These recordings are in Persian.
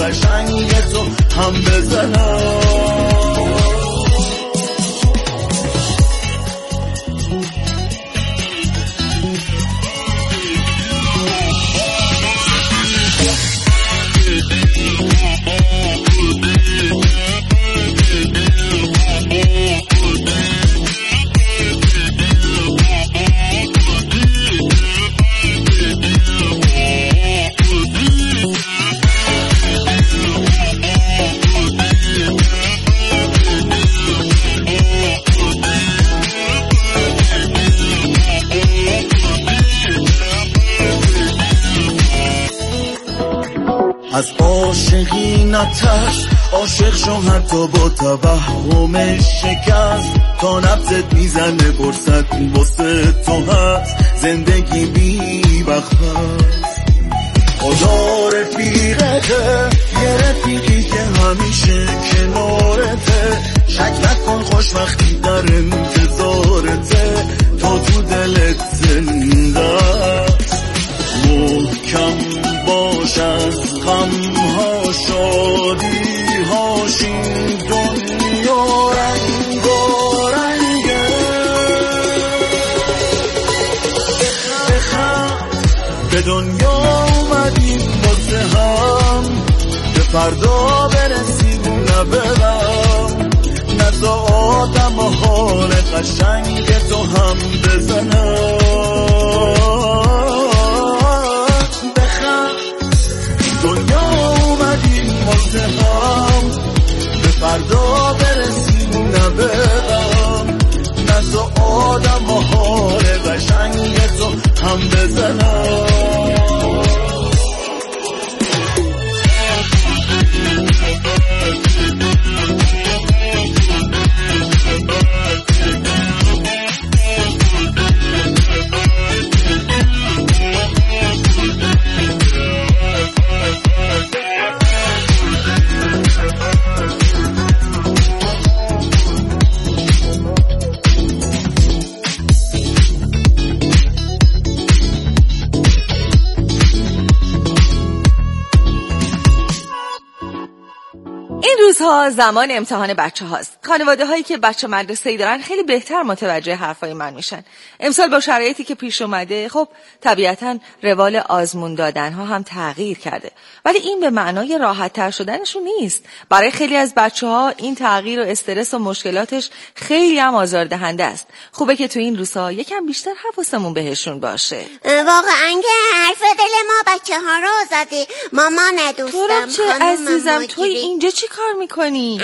قشنگ تو هم بزنم. از عاشقی نترس، عاشق شو حتی با توهم شکست، تا نبضت میزنه برست واسه تو هست، زندگی بی وقت هست. خدا رفیقته، یه رفیقی که همیشه کنارته، شک نکن خوشبختی در انتظارته، تا تو دلت زنده است. محکم باش از غمها شادی هاش، این دنیا رنگارنگه. به دنیا اومدیم واسه هم، به فردا برسیم و نبرم، نزا آدم و حال قشنگ تو هم بزنم. هم به فردا برسیم نبرم، نزا آدم و حال قشنگ تو هم بزنم. روزها زمان امتحان بچه هاست. خانواده هایی که بچه مدرسه‌ای دارن خیلی بهتر متوجه حرفای من میشن. امسال با شرایطی که پیش اومده، خب طبیعتاً روال آزمون دادن ها هم تغییر کرده، ولی این به معنای راحت تر شدنشون نیست. برای خیلی از بچه ها این تغییر و استرس و مشکلاتش خیلی هم آزاردهنده است. خوبه که تو این روزها یکم بیشتر حواسمون بهشون باشه. واقعاً که حرف دل ما بچه ها رو زدی مامان دوستم. چه عزیزم توی اینجا چی کار میکنی؟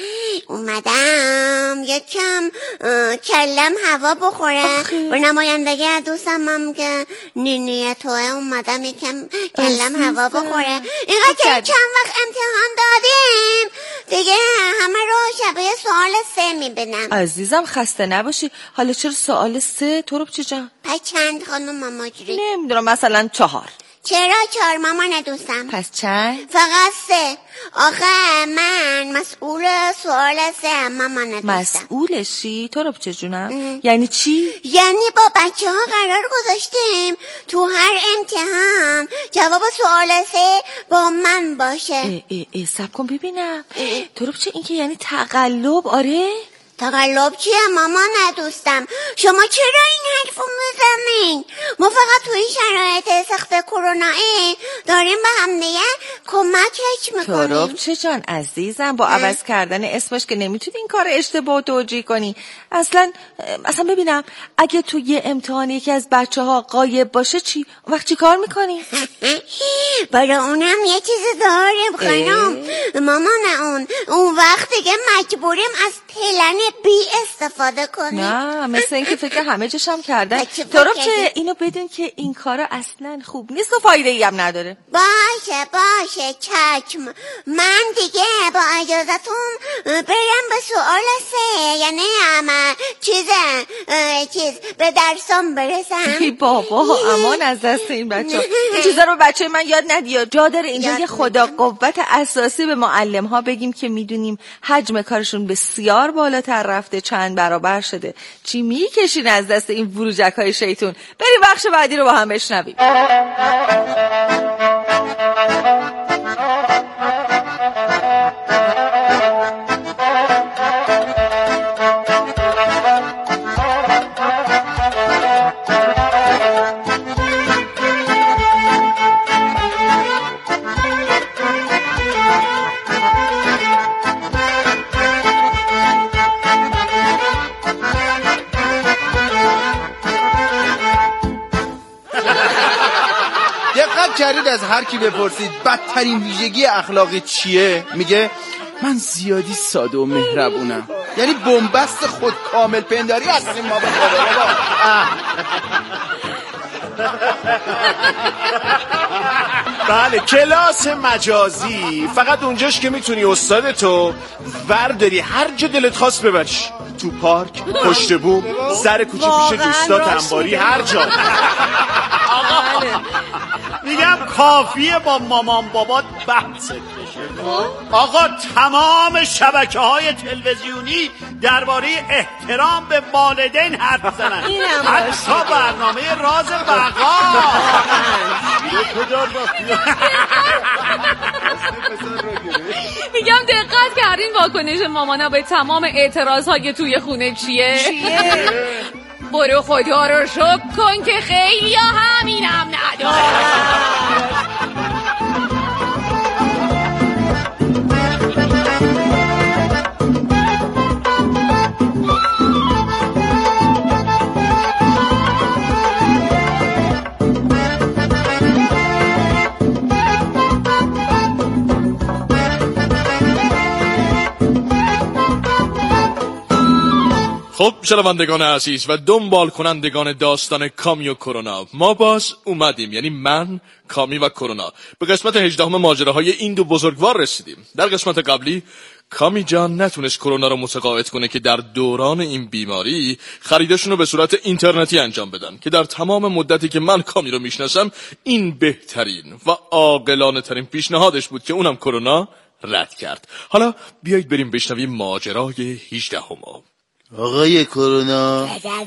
اومدم یکم کلم هوا بخوره. با نمایندگی دوستم هم که نینی توه اومدم یکم کلم هوا بخوره. اینقدر که چند وقت امتحان دادیم دیگه همه رو شبیه سوال 3 میبینم. عزیزم خسته نباشی. حالا چرا سوال 3 تو رو چه جان؟ پس چند خانم ماماجری؟ نمیدونم، مثلا 4. چرا 4 مامان دوستم؟ پس چند؟ فقط 3. آخه من مسئول سوال 3 مامان دوستم. مسئولشی؟ تو رو چه جونم؟ یعنی چی؟ یعنی با بچه ها قرار گذاشتیم تو هر امتحان جواب سوال 3 با من باشه. سب کن ببینم. تو رو چه این که یعنی تقلب؟ آره؟ تقلب چیه مامان دوستم؟ شما چرا این حرفو میزنین؟ ما فقط توی شرایط سخت کرونایی داریم به هم دیگه کمکش میکنیم. تروب چه جان عزیزم، با عوض کردن اسمش که نمیتونی این کار اشتباه توجیه کنی. اصلا ببینم اگه تو یه امتحان یکی از بچه ها غایب باشه چی؟ وقت چی کار میکنی؟ برای اونم یه چیز داریم خانم مامان. اون وقت دیگه مجبوریم از پلن بی استفاده کنیم. نه مثل این که فکر همه جشم کردن. تروب چه اینو بدون که این کارا اصلا خوب نیست و فایده ای هم نداره. باشه چشم. من دیگه با اجازتون برم به سوال 3 یعنی چیز به درسام برسم. ای بابا امان از دست این بچه ها. این چیزا رو بچه من یاد ندید. جا داره اینجا یه خدا قوت اساسی به معلم ها بگیم که میدونیم حجم کارشون بسیار بالاتر رفته، چند برابر شده. چی میکشین از دست این وروجک های شیطون؟ بریم بخش بعدی رو با هم بشنویم. کردید از هر کی بپرسید بدترین ویژگی اخلاقی چیه؟ میگه من زیادی ساده و مهربونم. یعنی بنبست خود کامل پنداری اصلا ما بله کلاس مجازی فقط اونجاش که میتونی استادتو ورداری هر جا دلت خواست ببرش، تو پارک، پشت بوم، سر کوچه پیش دوستات انباری، هر جا. میگم کافیه با مامان بابات بحثت بشه. آقا تمام شبکه‌های تلویزیونی درباره احترام به والدین حرف بزنن، حتی برنامه راز بقا. میگم دقت کردین واکنش مامانا به تمام اعتراض‌های توی خونه چیه؟ برو خدا رو شکر کن که خیلی همینم نداره. خب شنوندگان عزیز و دنبال کنندگان داستان کامی و کرونا، ما باز اومدیم، یعنی من، کامی و کرونا، به قسمت 18 ماجراهای این دو بزرگوار رسیدیم. در قسمت قبلی کامی جان نتونست کرونا رو متقاعد کنه که در دوران این بیماری خریدشون رو به صورت اینترنتی انجام بدن که در تمام مدتی که من کامی رو میشناسم این بهترین و عاقلانه ترین پیشنهادش بود که اونم کرونا رد کرد. حالا بیایید بریم بشنویم ماجرای 18. آقای کرونا،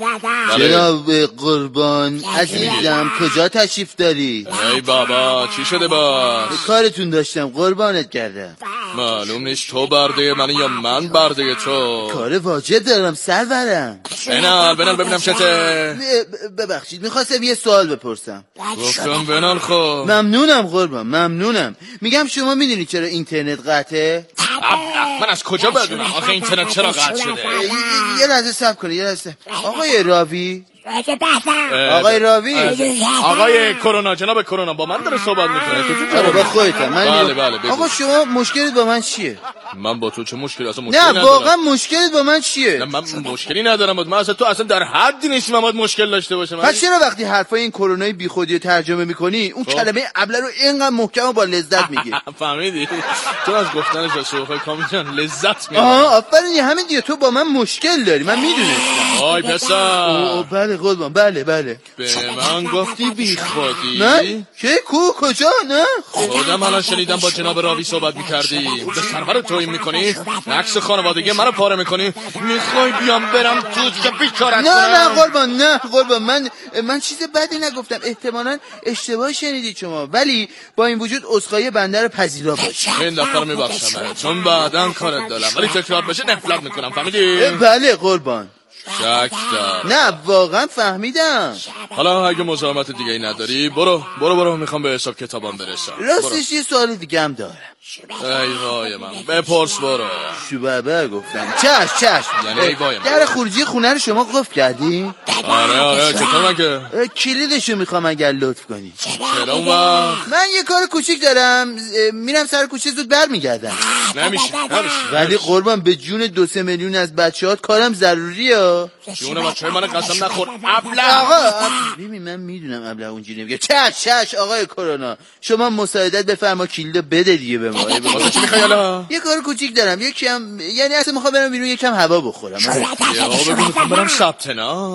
جناب قربان عزیزم، کجا تشریف داری؟ ای بابا چی شده باش؟ کارتون داشتم قربانت کردم. معلوم نیست تو برده منی یا من برده تو. کار واجب دارم سرورم. بنال ببینم چته. ببخشید میخواستم یه سوال بپرسم. گفتم بنال. خب ممنونم قربان، ممنونم. میگم شما میدونی چرا اینترنت قطعه؟ من از کجا بدونم آخه اینترنت چرا قطع شده؟ یه لحظه صبر کنید، یه لحظه. آقای راوی، آقای راوی، آقای کرونا، جناب کرونا با من داره صحبت میکنه. آره با خودتم. من بله آقا شما مشکلت با من چیه؟ من با تو چه مشکلی؟ اصلا مشکلی ندارم. نه واقعا مشکلت با من چیه؟ نه من مشکلی ندارم. من اصلا تو اصلا در حدی نیستی من باید مشکل داشته باشم. پس چرا وقتی حرفای این کرونای بیخودی رو ترجمه میکنی اون کلمه ابله رو اینقدر محکم و با لذت میگی؟ فهمیدی؟ تو از گفتنش از شوخی کامی جان لذت میبری. آفرین، همین دیگه. تو با من مشکل داری، من میدونستم. وای پسر. بله قربان، بله. به من گفتی بی خودی؟ نه که کجا؟ نه خودم الان شنیدم با جناب راوی صحبت میکردی. به سرور توهین میکنی، عکس خانوادگی منو پاره میکنی، میخوای بیام برم تو که بیچارت کنم؟ نه قربان، من چیز بدی نگفتم. احتمالاً اشتباه شنیدید شما، ولی با این وجود عذرخواهی بنده رو پذیرا باش. این دفعه رو میبخشم چون بعداً کارت دارم، ولی تکرار بشه نفلت میکنم. فهمیدی؟ بله قربان. شک دار. نه واقعا فهمیدم. حالا اگه مزاحمت دیگه ای نداری برو میخوام به حساب کتابم برسم. راستش یه سوال دیگه هم دارم. ای وای من، بپرس برو. شوبابا گفتم. چشم. یعنی ای وای من. در خروجی خونه رو شما قفل کردی؟ آره چطور مگه؟ کلیدشو میخوام اگر لطف کنی. چرا اون؟ من یه کار کوچیک دارم، میرم سر کوچه زود برمیگردم. نمیشه. ولی قربان به جون 2-3 میلیون از بچه‌هات کارم ضروریه. جون بچه‌های من قسم نخور. ابله. آقا ببین من میدونم ابله اونجوری میگه. چش آقای کرونا، شما مساعدت بفرما کلیدو بده دیگه به ما. واسه چی میخوای حالا؟ یه کار کوچیک دارم، یکم، یعنی اصلا میخوام برم بیرون یکم هوا بخورم. میخوام برم ثبت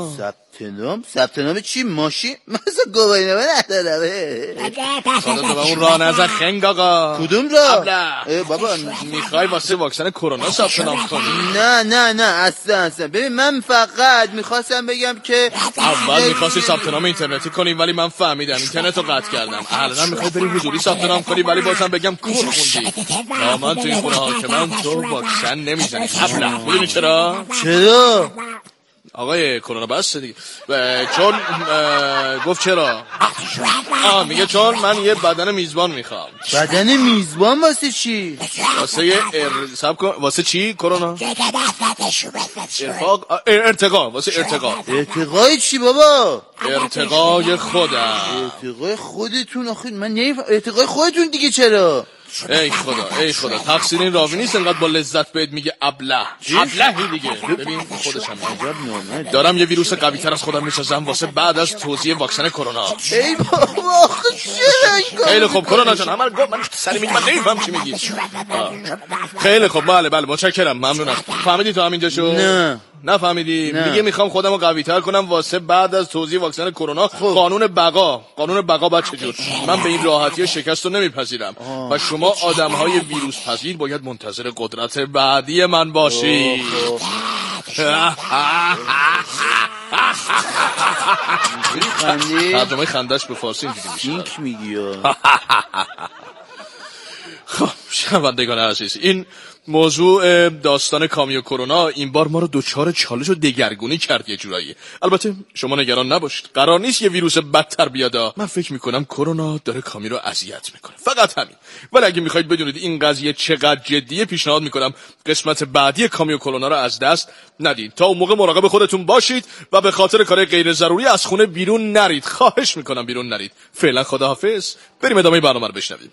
نام چی؟ ماشین؟ من اصلا گواهینامه ندارم. خدا تو اون راه نظر خنگ آقا. کدوم راه؟ بابا میخوای واسه واکسن کرونا ثبت نام کنی؟ نه اصلا. ببین من فقط میخواستم بگم که اول میخواستی ثبت نام اینترنتی کنی، ولی من فهمیدم اینترنت رو قطع کردم. الان میخوای بری حضوری ثبت نام کنی، ولی بازم بگم کور خوندی. تا من تو این خونه حاکمم تو واکسن نمیزنی. ابله. میدونی چرا؟ آقای کرونا بس دیگه. چون گفت چرا؟ میگه چون من یه بدن میزبان میخوام. بدن میزبان واسه چی؟ واسه چی کرونا؟ ارتقا. واسه ارتقا. ارتقای چی بابا؟ ارتقای خودم. ارتقای خودتون؟ آخه من نمیفهم. ارتقای خودتون دیگه چرا؟ ای خدا تقصیر این راوی نیست انقدر با لذت بهت میگه ابلهی دیگه. ببین خودش هم دارم یه ویروس قوی تر از خودم میسازم واسه بعد از توزیع واکسن کرونا. ای بابا آخه چرا؟ خیلی خوب کرونا جان من سری میگم من نمیفهم چی میگی. خیلی خوب بله متشکرم ممنونم. فهمیدی تو همینجا شو؟ نه نفهمیدی؟ میگه میخوام خودمو قوی تر کنم واسه بعد از توزیع واکسن کرونا. قانون بقا بعد چجور؟ من به این راحتی شکست رو نمیپذیرم و شما آدمهای ویروس پذیر باید منتظر قدرت بعدی من باشی. ترجمه خندش به فارسی اینجوری میشه. اینک میگی خب شنوندگان عزیز، این موضوع داستان کامی و کرونا این بار ما رو دوچار چالش و دگرگونی کرد یه جورایی. البته شما نگران نباشید، قرار نیست یه ویروس بدتر بیاد. من فکر میکنم کرونا داره کامی رو اذیت میکنه، فقط همین. ولی اگه میخواید بدونید این قضیه چقدر جدیه، پیشنهاد میکنم قسمت بعدی کامی و کرونا رو از دست ندید. تا اون موقع مراقب خودتون باشید و به خاطر کار غیر ضروری از خونه بیرون نرید. خواهش میکنم بیرون نرید. فعلا خداحافظ. بریم ادامه برنامه رو بشنویم.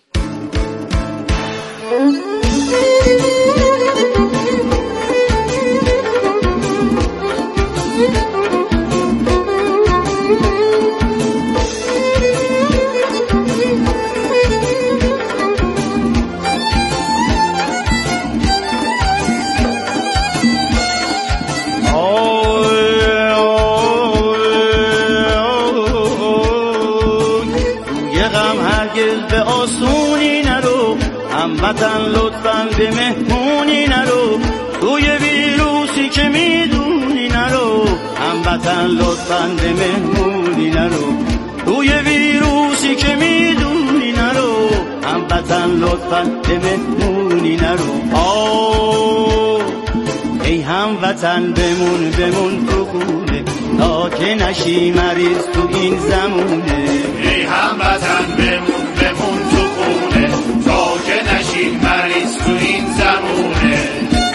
به آسونی نرو، هموطن لطفاً به مهمونی نرو، توی ویروسی که میدونی نرو، هموطن لطفاً به مهمونی نرو، توی ویروسی که میدونی نرو، هموطن لطفاً به مهمونی نرو. ای هموطن بمون تو خونه تا که نشی مریض تو این زمونه. ای هموطن بمون تو خونه تا که نشی مریض تو این زمونه.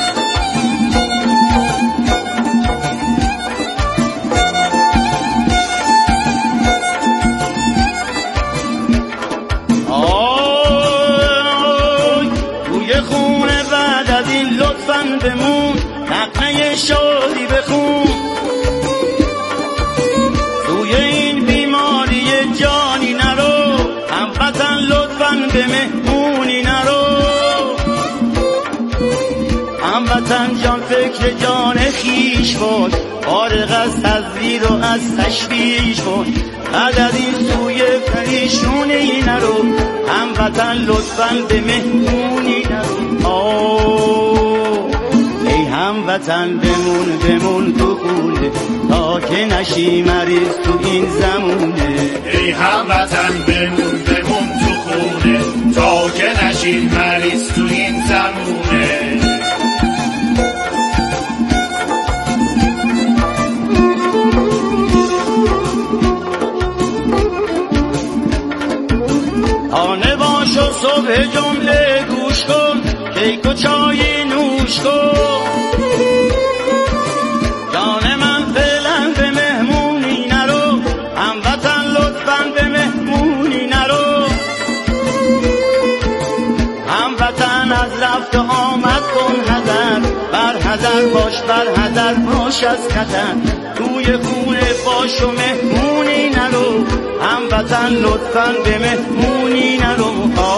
توی خونه بعد از این لطفاً بمون، نغمه شادی بخون، توی این بیماری جانی نرو، هموطن لطفاً به مهمونی نرو، هموطن جان فکر جان خیش باش، فارغ از تزویر و از تشویش باش، بعد از این سوی پریشونی نرو، هموطن لطفاً به مهمونی نرو. ای هموطن بمون تو خونه تا که نشی مریض تو این زمونه. ای هموطن بمون تو خونه تا که نشی مریض تو این زمونه. خانه باش و صبح جمله گوش کن، کیک و چای نوش کن، جان من فعلا به مهمونی نرو، هموطن لطفاً به مهمونی نرو، هموطن از رفت آمد کن حذر، بر حذر باش از خطر، توی خونه باش و مهمونی نرو، هموطن لطفاً به مهمونی نرو.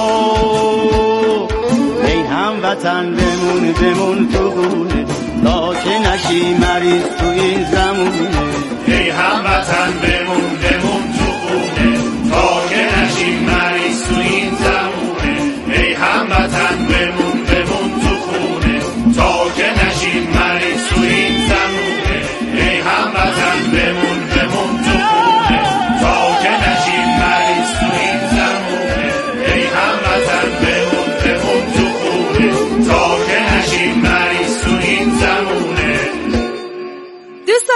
ای هموطن بمون تو خونه تا که نشی مریض تو این زمونه. ای هموطن بمون تو خونه تا که نشی مریض تو این زمونه. ای هموطن بمون تو خونه تا که نشی مریض تو این زمونه. ای هموطن بمون تو خونه تا که نشی مریض تو این زمونه. ای هموطن بمون تو خونه تا که نشی مریض تو این زمونه. دوستان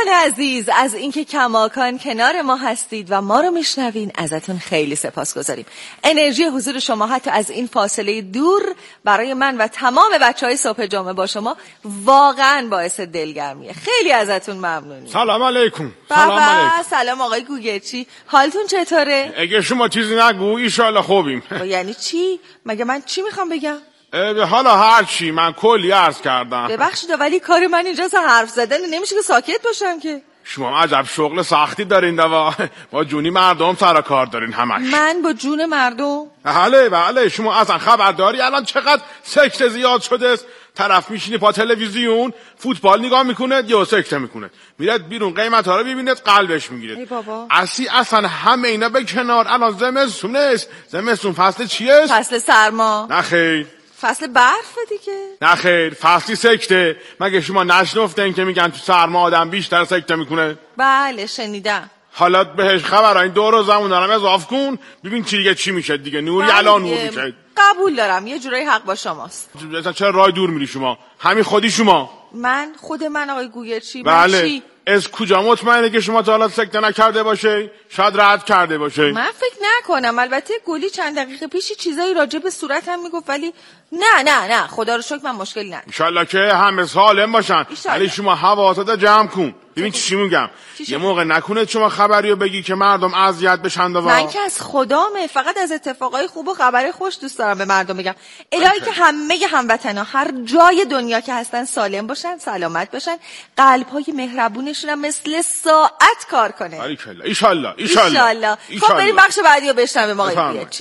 دوستان عزیز، از اینکه کماکان کنار ما هستید و ما رو میشنوین ازتون خیلی سپاسگزاریم. انرژی حضور شما حتی از این فاصله دور برای من و تمام بچهای صبح جمعه با شما واقعا باعث دلگرمیه. خیلی ازتون ممنونیم. سلام علیکم. سلام آقای گوگرچی، حالتون چطوره؟ اگه شما چیزی نگو ایشالله خوبیم. یعنی چی؟ مگه من چی میخوام بگم؟ حالا هر چی، من کلی عرض کردم. ببخشید ولی کار من اینجاست حرف زدن، نمیشه که ساکت باشم که. شما عجب شغل سختی دارین با جونی مردم سر کار دارین همش. من با جون مردم؟ بله شما اصلا خبر داری الان چقدر سکته زیاد شده است؟ طرف میشینه پا تلویزیون فوتبال نگاه میکنه یا سکته میکنه، میرد بیرون قیمت ها رو ببینه قلبش میگیره. ای بابا اصلا همه اینا به کنار. الان زمستون است. زمستون فصل چیه؟ فصل سرما. نه خیر. فصل برف دیگه. نه خیر، فصلی سکته. مگه شما نشنفتین که میگن تو سرما آدم بیشتر سکته میکنه؟ بله شنیدم. حالا بهش خبر این 2 روزمون دارم اضاف کن ببین چی میشه دیگه. نوری الان نور میشه. قبول دارم یه جورایی حق با شماست. چرا راه دور میری شما؟ همین خودی شما. خود من آقای گوگرچی. بله. من چی؟ از کجا مطمئنه که شما تا حالا سکته نکرده باشه؟ شاید رد کرده باشه. من فکر نکنم. البته گلی چند دقیقه پیشی چیزایی راجع به صورتم میگفت ولی نه خدا رو شکر من مشکلی ندارم. ان شاءالله که همه سالم باشن. ولی شما حواست جمع کن. ببین چی میگم. یه موقع نکنه شما خبریو بگی که مردم اذیت بشن. من که از خدامه، فقط از اتفاقای خوب و خبر خوش دوست دارم به مردم بگم. الهی که همه هموطنا هر جای دنیا که هستن سالم باشن، سلامت باشن، قلب‌های مهربونشون هم مثل ساعت کار کنه. ان شاءالله. خب بریم بخش بعدیو بشنویم آقای گوگرچی.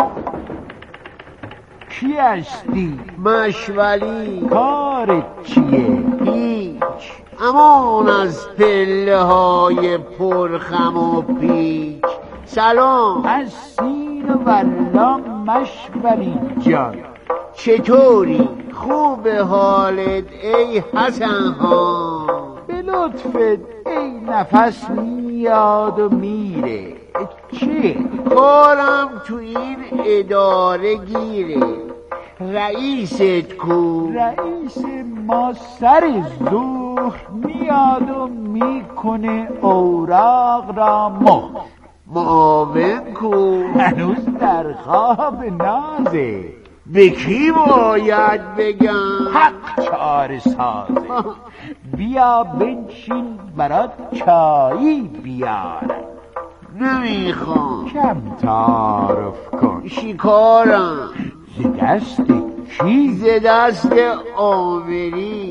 کی هستی؟ مشولی. کارت چیه؟ هیچ. امان از پله های پرخم و پیچ. سلام. از سین و والله مشولی جان. چطوری؟ خوب حالت ای حسن ها؟ به لطفت ای نفس میاد و میره. چیه؟ کارم تو این اداره گیره. رئیست کو؟ رئیس ما سر ظهر میاد و میکنه اوراق را مهر. معاون کو؟ هنوز در خواب نازه. به کی باید بگم؟ حق چاره سازه. بیا بنشین برات چایی بیارم. نمیخوام. کم تعارف کن. شکارم. ز دست کی؟ ز دست آمری.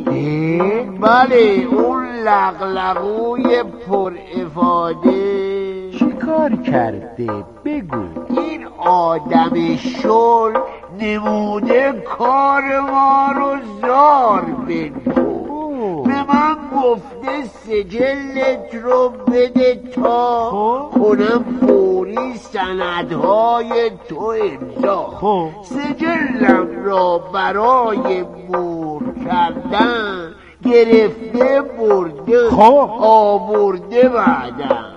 بله اون لغلقوی پر افاده. چی کار کرده بگو. این آدم شل نموده کار ما رو زار بنکن. به من گفته سجلت رو بده تا کنم فوری سندهای تو امضا. سجلم را برای مور کردن گرفته برده آورده بعدم.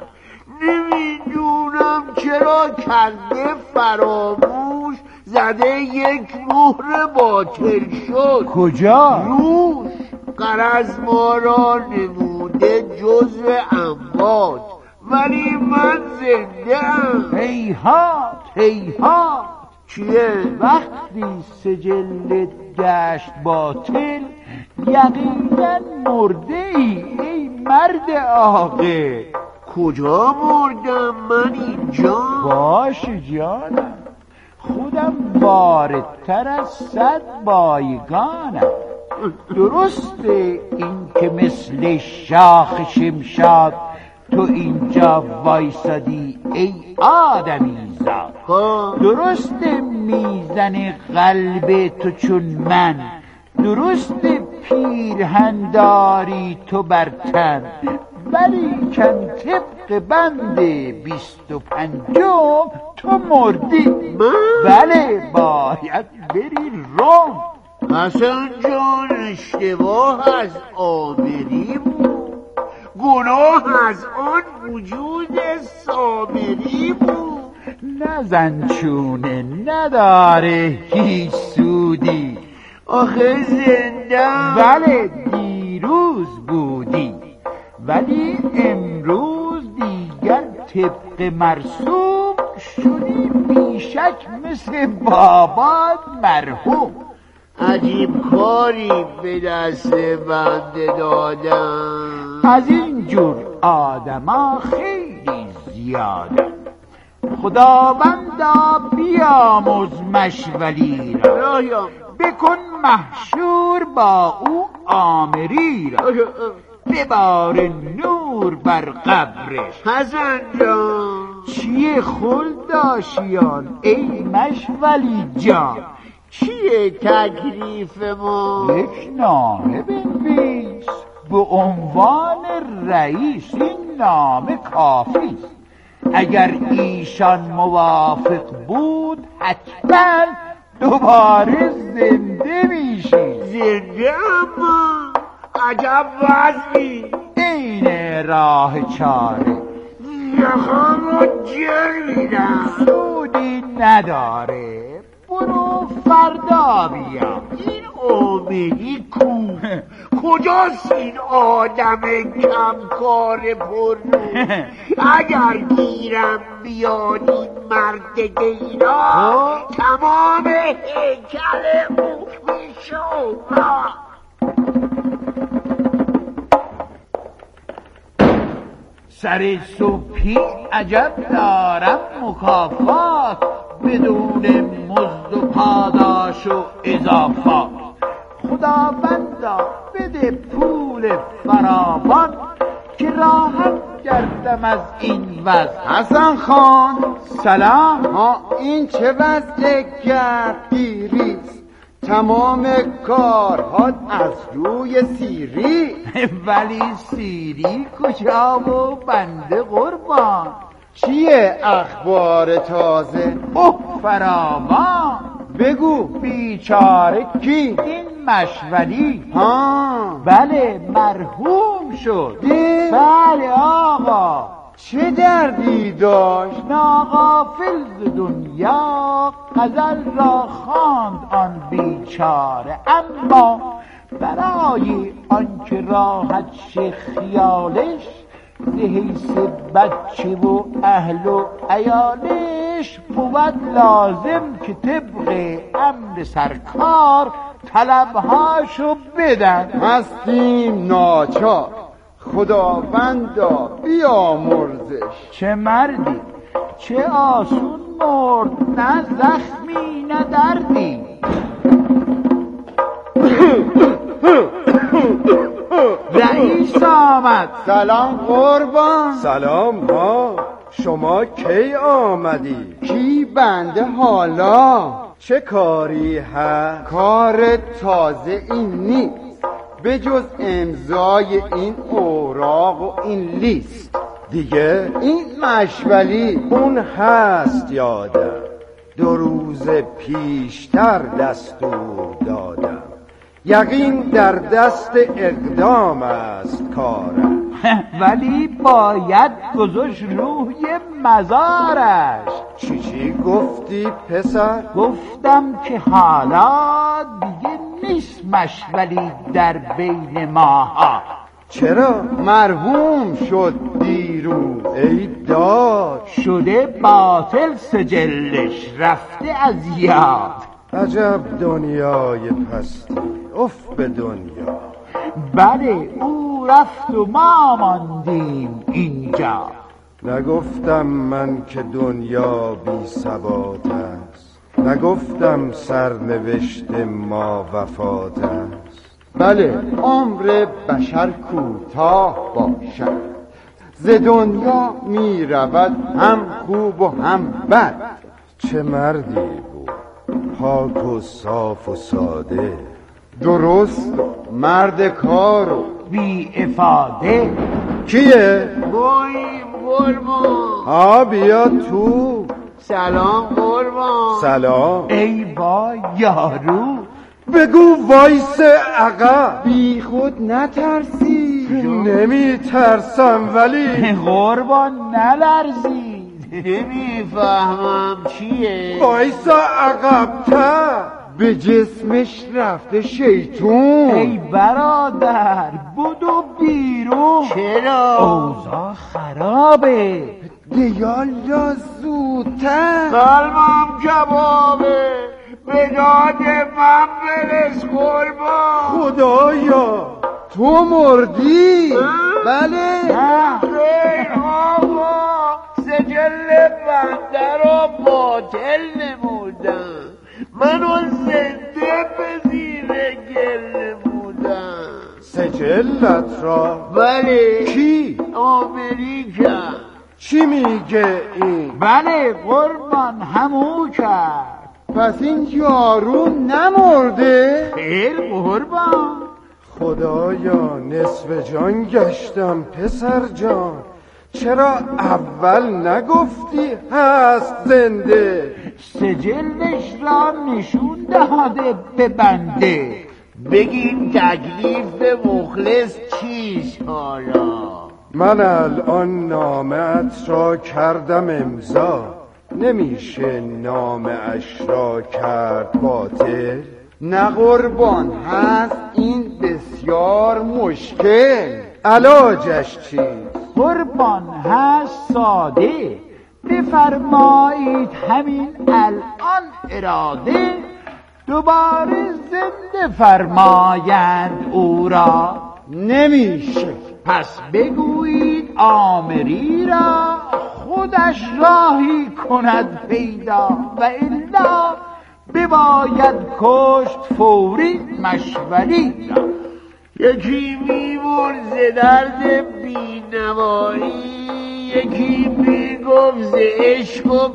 نمیدونم چرا کرده فراموش، زده یک مهر باطل شد. کجا؟ روش. غرض ما را نموده جزو اموات ولی من زنده ام. هیهات. چیه؟ وقتی سجلت گشت باطل یقینا مرده ای مرد عاقل. کجا مردم من اینجا؟ باش جانم، خودم واردتر از 100 بایگانم. درسته این که مثل شاخ شمشاد تو اینجا وایسادی ای آدمی زاد. درسته میزن قلب تو چون من، درسته پیرهن داری تو بر تن، ولی کن طبق بند 25 تو مردی. بله باید بری روم. حسن جان اشتباه از آمری بود، گناه از آن وجود سامری بود. نزن چونه نداره هیچ سودی. آخه زنده بله دیروز بودی ولی امروز دیگر طبق مرسوم شدی بیشک مثل بابات مرحوم. عجیب کاری به دست بنده دادم. از اینجور آدما خیلی زیاده. خداوندا بیاموز مشولی را، بکن محشور با او آمری را، ببار نور بر قبرش. حسن جان چیه خلداشیان ای مشولی جان؟ چیه تکلیف ما؟ یک نامه بنویس به عنوان رئیس. این نامه کافیست. اگر ایشان موافق بود حتما دوباره زنده میشی. زنده اما عجب وضعی. این راه چاره. یخم رو جر میدم. سودی نداره. برو فردا بیا. این آمدی کو؟ کجاست این آدم کمکار پر رو؟ اگر گیرم بیاد این مرد دینا تمام هیکل او میشه. سر صبحی عجب دارم مکافات بدون مزد و پاداش و اضافات. خداوندا بده پول فراوان که راحت گردم از این وضع. حسن خان سلام. این چه وضع گردگیریست؟ تمام کارها از روی سیری. ولی سیری کجا و بنده قربان؟ چیه اخبار تازه؟ فراوان. بگو. بیچاره کی؟ این مشولی. بله مرحوم شد. بله آقا. چه دردی داشت؟ ناغافل ز دنیا غزل را خواند آن بیچاره، اما برای آنکه راحت شه خیالش ز حیث بچه و اهل و عیالش بود لازم که طبق امر سرکار طلبهاشو بدن. هستیم ناچار. خداوندا بیامرزش. چه مردی، چه آسون مرد، نه زخمی نه دردی. رئیس آمد. سلام قربان. سلام ها. شما کی آمدی؟ کی؟ بنده حالا. چه کاری هست؟ کار تازه این نیست به جز امضای این اوراق و این لیست. دیگه؟ این مشولی اون هست یادم. 2 روز پیشتر دستور دادم. یقین در دست اقدام است کارم. ولی باید گذاشت روی مزارش. چی گفتی پسر؟ گفتم که حالا دیگه نیست مشولی در بین ماها. چرا؟ مرحوم شد دیروز. ای داد. شده باطل سجلش، رفته از یاد. عجب دنیای پستی. اف به دنیا. بله او رفت و ما ماندیم اینجا. نگفتم من که دنیا بی ثبات است. نگفتم سرنوشت ما وفات است. بله عمر بشر کوتاه باشد. ز دنیا می رود هم خوب و هم بد. چه مردی بود، پاک و صاف و ساده. درست مرد کار و بی افاده. کیه؟ وای قربان. بیا تو. سلام قربان. سلام. ای وای یارو. بگو وایس عقب. بی خود نترسی. نمی ترسم ولی قربان نلرزید. نمیفهمم چیه. وایس عقب‌تر. به جسمش رفته شیطون. ای برادر بدو بیرون. چرا؟ اوضاع خرابه. دیالا زودتر. قلبم کبابه، به داد من برس قربان. خدایا تو مردی؟ بله. خیر آقا، سجل بنده را باطل نمودم، منو زنده به زیر گل نمودم. سجلت را؟ بله. کی؟ آمریکا. چی میگه این؟ بله قربان، همون کرد. پس این یارو نمرده؟ خیر قربان. خدایا نصف جان گشتم پسر جان، چرا اول نگفتی هست زنده؟ سجلش را نشون داده به بنده. بگین تکلیف مخلص چیست حالا؟ من الان نامه‌ات را کردم امضا، نمیشه نامه‌اش را کرد باطل؟ نه قربان، هست این بسیار مشکل. علاجش چیست؟ قربان هست ساده، بفرمایید همین الان اراده، دوباره زنده فرمایند او را. نمیشه. پس بگویید آمری را خودش راهی کند پیدا، و الا بباید کشت فوری مشوری را. یکی میمرد ز درد بینوایی، یکی میگفت ز عشق و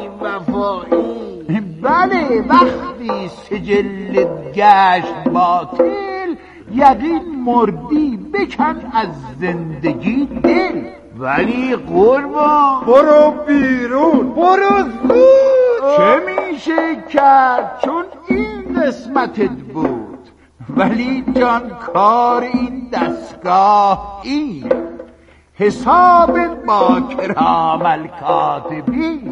بیوفایی. بله وقتی سجل گشت باطل، یقین مردی بکن از زندگی دل. ولی قربان برو بیرون، برو زود. چه میشه کرد چون این قسمتت بود؟ ولی جان کار این دستگاه این، حساب با کرام الکاتبین.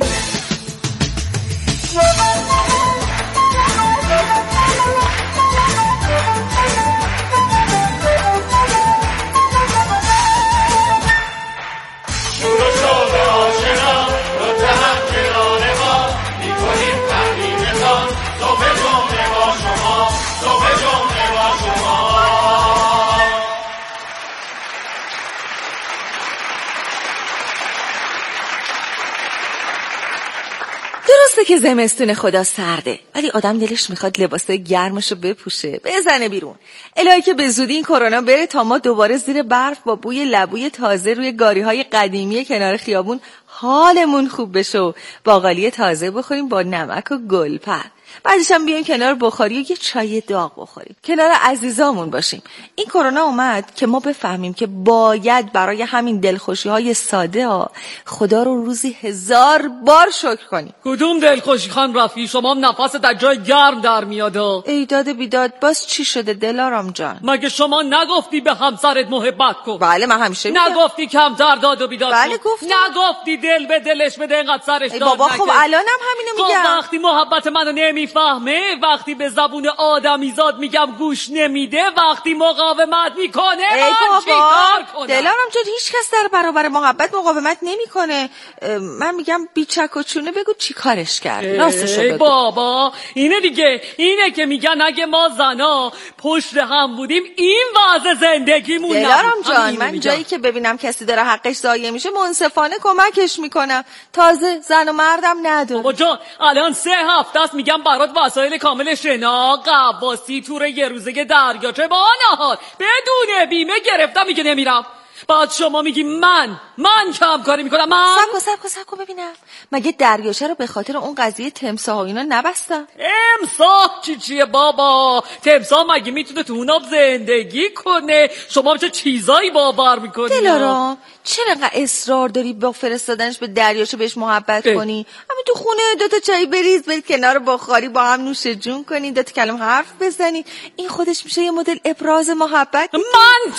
درسته که زمستون خدا سرده، ولی آدم دلش میخواد لباسای گرمشو بپوشه، بزنه بیرون. الهی که به زودی این کرونا بره تا ما دوباره زیر برف با بوی لبوی تازه روی گاریهای قدیمی کنار خیابون حالمون خوب بشه و باقالی تازه بخوریم با نمک و گلپر. بعدش هم بیایم کنار بخاری و یه چای داغ بخوریم، کنار عزیزامون باشیم. این کرونا اومد که ما بفهمیم که باید برای همین دلخوشی‌های ساده ها خدا رو روزی 1000 بار شکر کنیم. کدوم دلخوشی خان رفی؟ شما هم نفس در جای گرم در میاد. ایداد بیداد باز چی شده دلارام جان؟ مگه شما نگفتی به همسرت محبت کن؟ بله من همیشه میگم. نگفتی کمتر داد و بیداد؟ بله گفتم. نگفتی دل به دلش بده اینقدر سرش داد بابا خب الانم همینو میگم. خب وقتی محبت منو نمیفهمه، وقتی به زبون آدمیزاد میگم گوش نمیده، وقتی مقاومت میکنه، من چیکار کنم؟ دلارم جان هیچ کس در برابر محبت مقاومت نمیکنه. من میگم بیچک و چونه بگو چی کارش کرد. راستشو بگو. بابا اینه دیگه، اینه که میگن اگه ما زنا پشت هم بودیم این وضع زندگیمون نبود. دلارم جان من جایی که ببینم کسی داره حقش ضایع میشه منصفانه کمکش میکنم. تازه زن و مردم نداره. بابا جان الان 3 هفته است میگم برات وسایل کامل شنا، قواسی، تور یه روزه دریاچه با نهار بدون بیمه گرفتم، میگه نمیرم. بعد شما میگی من کم کاری میکنم. من سب کن ببینم، مگه دریاچه رو به خاطر اون قضیه تمساح و اینا نبستن؟ تمساح چیه بابا؟ تمساح مگه میتونه تو اون آب زندگی کنه؟ شما چه چیزایی باور میکنی؟ دلارام چرا انقدر اصرار داری با فرستادنش به دریاچه بهش محبت کنی؟ همین تو خونه 2 تا چای بریز، برید کنار بخاری با هم نوش جون کنید، 2 تا کلمه حرف بزنید، این خودش میشه یه مدل ابراز محبت. من